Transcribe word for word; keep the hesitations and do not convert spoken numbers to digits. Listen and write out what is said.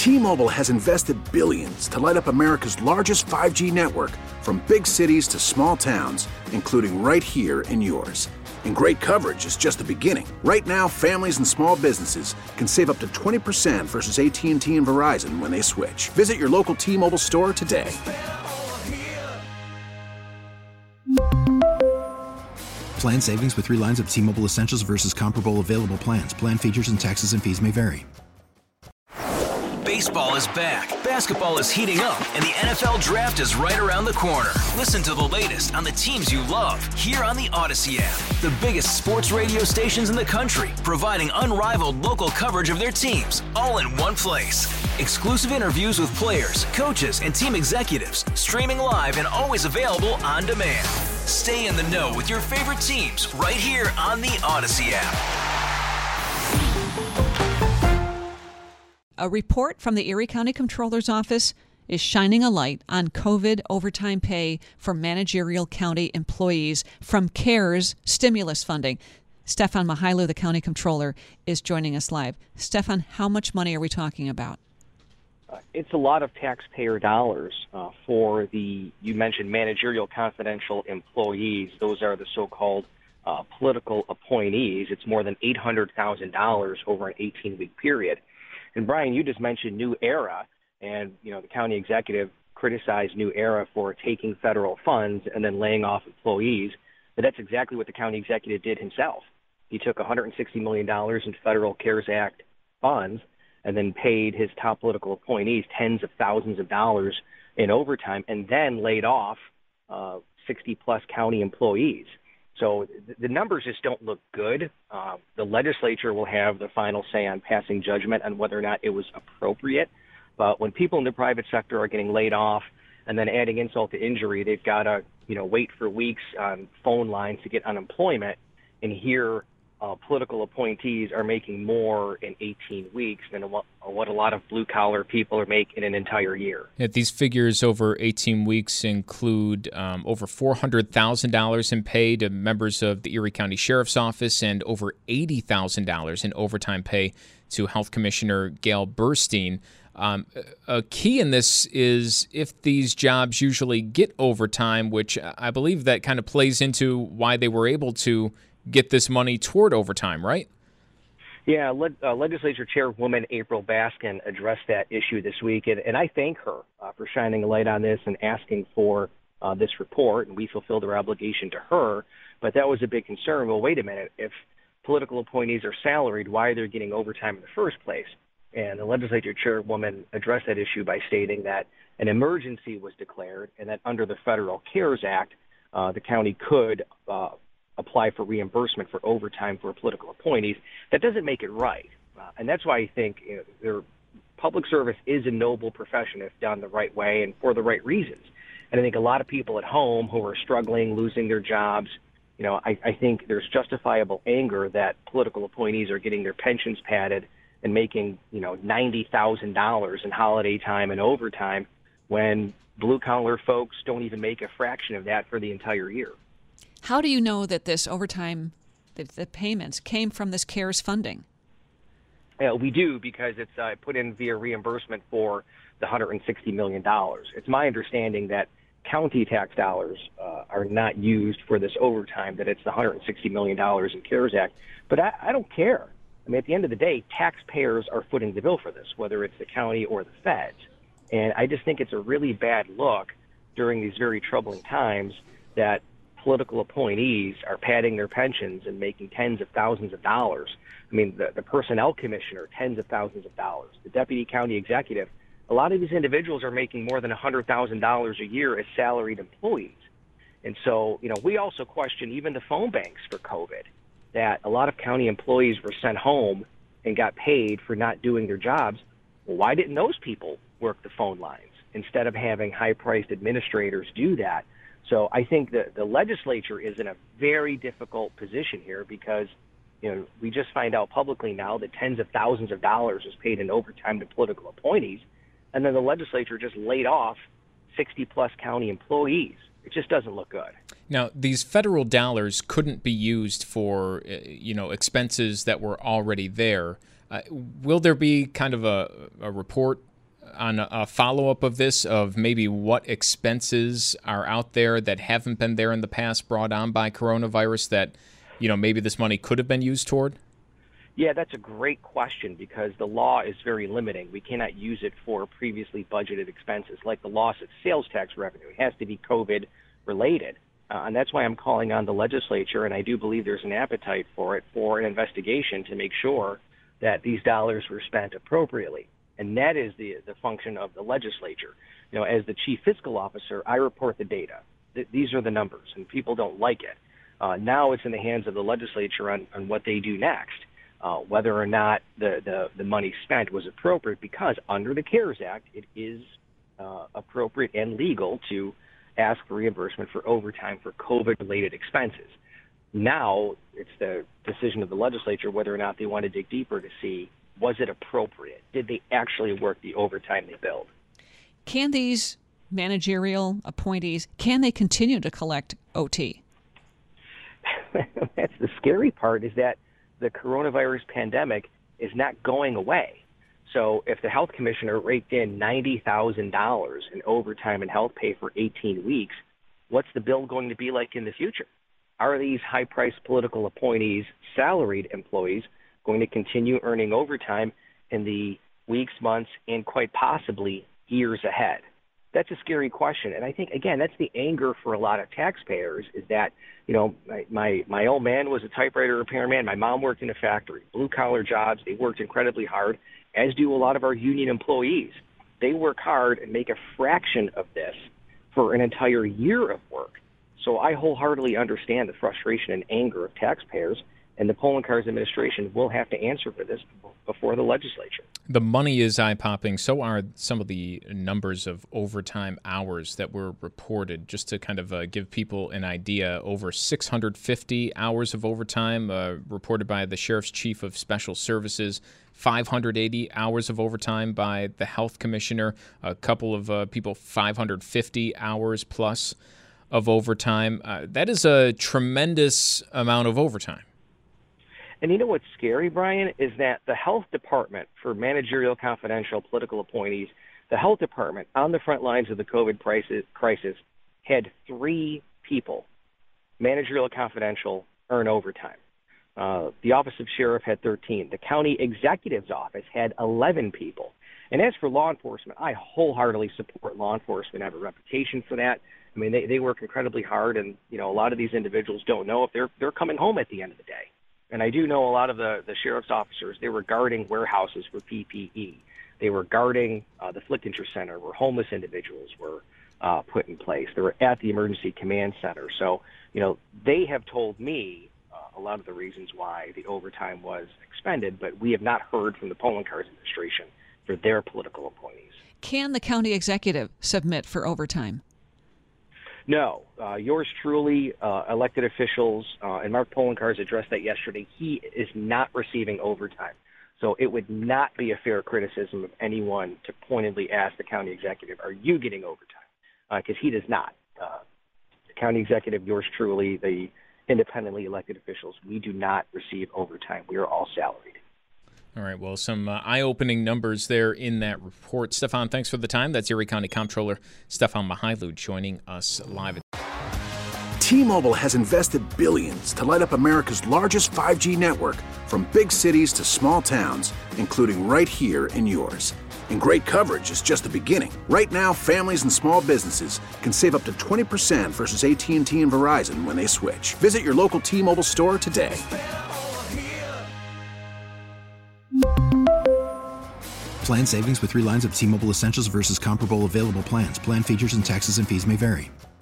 T-Mobile has invested billions to light up America's largest five G network, from big cities to small towns, including right here in yours. And great coverage is just the beginning. Right now, families and small businesses can save up to twenty percent versus A T and T and Verizon when they switch. Visit your local T-Mobile store today. Plan savings with three lines of T-Mobile Essentials versus comparable available plans. Plan features and taxes and fees may vary. Baseball is back, basketball is heating up, and the N F L Draft is right around the corner. Listen to the latest on the teams you love here on the Odyssey app. The biggest sports radio stations in the country, providing unrivaled local coverage of their teams, all in one place. Exclusive interviews with players, coaches, and team executives, streaming live and always available on demand. Stay in the know with your favorite teams right here on the Odyssey app. A report from the Erie County Comptroller's Office is shining a light on COVID overtime pay for managerial county employees from CARES stimulus funding. Stefan Mihailu, the county comptroller, is joining us live. Stefan, how much money are we talking about? Uh, it's a lot of taxpayer dollars uh, for the, you mentioned managerial confidential employees. Those are the so-called uh, political appointees. It's more than eight hundred thousand dollars over an eighteen-week period. And Brian, you just mentioned New Era, and you know the county executive criticized New Era for taking federal funds and then laying off employees. But that's exactly what the county executive did himself. He took one hundred sixty million dollars in federal CARES Act funds and then paid his top political appointees tens of thousands of dollars in overtime, and then laid off uh, sixty plus county employees. So the numbers just don't look good. Uh, the legislature will have the final say on passing judgment on whether or not it was appropriate. But when people in the private sector are getting laid off and then adding insult to injury, they've got to, you know, wait for weeks on phone lines to get unemployment, and here uh, political appointees are making more in eighteen weeks than what, what a lot of blue-collar people are making in an entire year. Yeah, these figures over eighteen weeks include um, over four hundred thousand dollars in pay to members of the Erie County Sheriff's Office and over eighty thousand dollars in overtime pay to Health Commissioner Gail Burstein. Um, a key in this is if these jobs usually get overtime, which I believe that kind of plays into why they were able to get this money toward overtime, right? Yeah, Le- uh, Legislature Chairwoman April Baskin addressed that issue this week, and, and I thank her uh, for shining a light on this and asking for uh, this report, and we fulfilled our obligation to her. But that was a big concern. Well, wait a minute. If political appointees are salaried, why are they getting overtime in the first place? And the Legislature Chairwoman addressed that issue by stating that an emergency was declared and that under the Federal CARES Act, uh, the county could uh, apply for reimbursement for overtime for political appointees. That doesn't make it right. Uh, and that's why I think you know, there, public service is a noble profession if done the right way and for the right reasons. And I think a lot of people at home who are struggling, losing their jobs, you know, I, I think there's justifiable anger that political appointees are getting their pensions padded and making, you know, ninety thousand dollars in holiday time and overtime when blue-collar folks don't even make a fraction of that for the entire year. How do you know that this overtime, the, the payments, came from this CARES funding? Uh, we do because it's uh, put in via reimbursement for the one hundred sixty million dollars. It's my understanding that county tax dollars uh, are not used for this overtime, that it's the one hundred sixty million dollars in CARES Act. But I, I don't care. I mean, at the end of the day, taxpayers are footing the bill for this, whether it's the county or the feds. And I just think it's a really bad look during these very troubling times that political appointees are padding their pensions and making tens of thousands of dollars. I mean, the, the personnel commissioner, tens of thousands of dollars. The deputy county executive, a lot of these individuals are making more than one hundred thousand dollars a year as salaried employees. And so, you know, we also question even the phone banks for COVID, that a lot of county employees were sent home and got paid for not doing their jobs. Well, why didn't those people work the phone lines instead of having high-priced administrators do that? So I think that the legislature is in a very difficult position here because, you know, we just find out publicly now that tens of thousands of dollars is paid in overtime to political appointees, and then the legislature just laid off sixty plus county employees. It just doesn't look good. Now, these federal dollars couldn't be used for, you know, expenses that were already there. Uh, will there be kind of a, a report on a, a follow-up of this, of maybe what expenses are out there that haven't been there in the past brought on by coronavirus that, you know, maybe this money could have been used toward? Yeah, that's a great question because the law is very limiting. We cannot use it for previously budgeted expenses like the loss of sales tax revenue. It has to be COVID related. Uh, and that's why I'm calling on the legislature, and I do believe there's an appetite for it, for an investigation to make sure that these dollars were spent appropriately. And that is the the function of the legislature. You know, as the chief fiscal officer, I report the data. Th- these are the numbers, and people don't like it. Uh, now it's in the hands of the legislature on, on what they do next. Uh, whether or not the, the, the money spent was appropriate, because under the CARES Act, it is uh, appropriate and legal to ask for reimbursement for overtime for COVID-related expenses. Now it's the decision of the legislature whether or not they want to dig deeper to see, was it appropriate? Did they actually work the overtime they billed? Can these managerial appointees, can they continue to collect O T? That's the scary part, is that the coronavirus pandemic is not going away. So if the health commissioner raked in ninety thousand dollars in overtime and health pay for eighteen weeks, what's the bill going to be like in the future? Are these high-priced political appointees, salaried employees, going to continue earning overtime in the weeks, months, and quite possibly years ahead? That's a scary question. And I think, again, that's the anger for a lot of taxpayers, is that, you know, my, my, my old man was a typewriter repairman. My mom worked in a factory, blue-collar jobs. They worked incredibly hard, as do a lot of our union employees. They work hard and make a fraction of this for an entire year of work. So I wholeheartedly understand the frustration and anger of taxpayers, and the Poloncarz administration will have to answer for this before the legislature. The money is eye-popping. So are some of the numbers of overtime hours that were reported. Just to kind of uh, give people an idea, over six hundred fifty hours of overtime uh, reported by the Sheriff's Chief of Special Services, five hundred eighty hours of overtime by the Health Commissioner, a couple of uh, people, five hundred fifty hours plus of overtime. Uh, that is a tremendous amount of overtime. And you know what's scary, Brian, is that the health department, for managerial confidential political appointees, the health department on the front lines of the COVID crisis had three people, managerial confidential, earn overtime. Uh, the Office of Sheriff had thirteen. The county executive's office had eleven people. And as for law enforcement, I wholeheartedly support law enforcement. I have a reputation for that. I mean, they, they work incredibly hard, and, you know, a lot of these individuals don't know if they're they're coming home at the end of the day. And I do know a lot of the, the sheriff's officers, they were guarding warehouses for P P E. They were guarding uh, the Flickinger Center, where homeless individuals were uh, put in place. They were at the Emergency Command Center. So, you know, they have told me uh, a lot of the reasons why the overtime was expended, but we have not heard from the Poloncarz administration for their political appointees. Can the county executive submit for overtime? No. Uh, yours truly, uh, elected officials, uh, and Mark Poloncarz addressed that yesterday. He is not receiving overtime. So it would not be a fair criticism of anyone to pointedly ask the county executive, are you getting overtime? Because uh, he does not. Uh, the county executive, yours truly, the independently elected officials, we do not receive overtime. We are all salaried. All right, well, some uh, eye-opening numbers there in that report. Stefan, thanks for the time. That's Erie County Comptroller Stefan Mihailud joining us live. T-Mobile has invested billions to light up America's largest five G network, from big cities to small towns, including right here in yours. And great coverage is just the beginning. Right now, families and small businesses can save up to twenty percent versus A T and T and Verizon when they switch. Visit your local T-Mobile store today. Plan savings with three lines of T-Mobile Essentials versus comparable available plans. Plan features and taxes and fees may vary.